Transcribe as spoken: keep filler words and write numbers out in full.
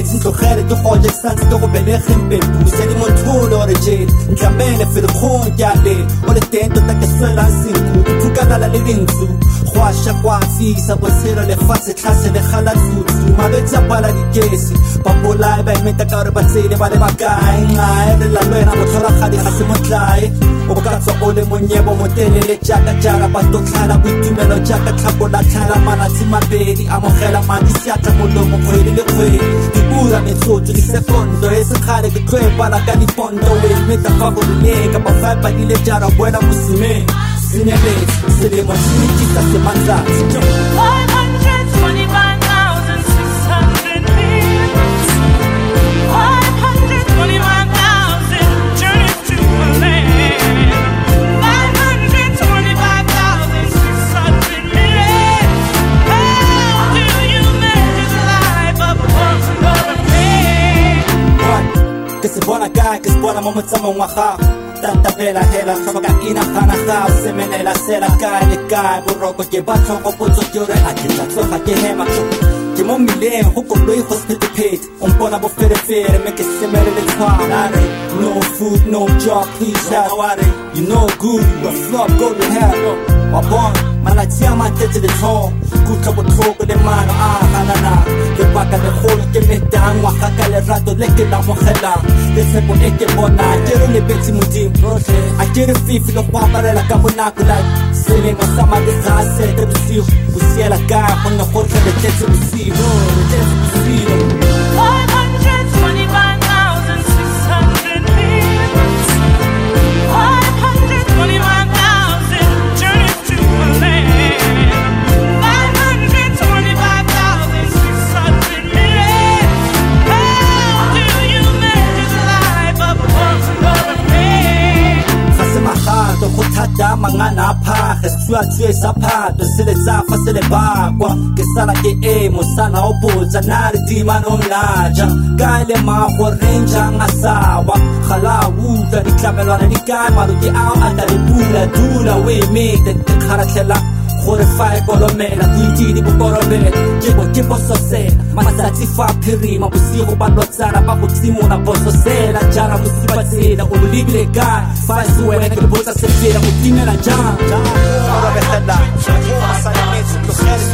mosebetsi ntlogele ke goje ke santse ke go belegeng pepuse di motholo ore jele ntlamele ferikgong ke a lela o le teng tota ke swela senku diphukagala le dintsu go a sha kwa fisa botshelo lefatshe tlhase le gala tlutsu malwetse a pala dikesi ba bolai ba emeta ka gore ba tsele ba le bakae nqae re la lwena botlholagadi ga se motlae o ka tswa o le monyebo motelele jaaka jara ba totlhala boitumelo jaaka tlhakola tlhala malatsi mabedi amogela madi seatla molomo kgwedi le kgwedi diura metsotso disekondo e sekgale ke tlo e bala ka dipondo o emeta fa go rileng kapa fa e badile jara boela mosimeng senyeletse selemo se nekisa sematsatsi ke se bona kae ke se bona mo motsamong wa gago tantabela hela tlhoka ina gana gago semenela sela kae le kae boroko ke ba tlhoko potso ke ore a ke tla tsoga ke hema ke mo mmileng go koloi go sephethephethe o mpona boferefere mme ke semele le tshwana no food no job please have worry you know good you are flop go to hell wa bona malatsi a matetse le tlhogo kutlwa botlhoko le mano a ganana ke baka le golo ke metang wa ga ka lerato le ke la mogelang le tshepo e ke bonang ke re lebetse modimo a ke re fifi le go aparela ka bonako la selemo sa mariga a sete bosigo o siela kae gonne gotlhe le tletse bosigo le tletse bosigo go thata mangana phage tswatswe sa phato se le tsafa se le bakwa ke sala ke e mosana o botsa na re dimano naja ka le ma go renja ngasawa khala uta di tlamelwana di ka maru di a ata di pula dula we me te kharatlela gore fa e kolomela ditidi bokorobela ke bo ke pososela matsatsi fa phirima bosigo ba lotsana ba go tsimona pososela jara musiba tsela o libile ka fa se wena ke botsa se fela go timela jang jara ba betela go sa le metsi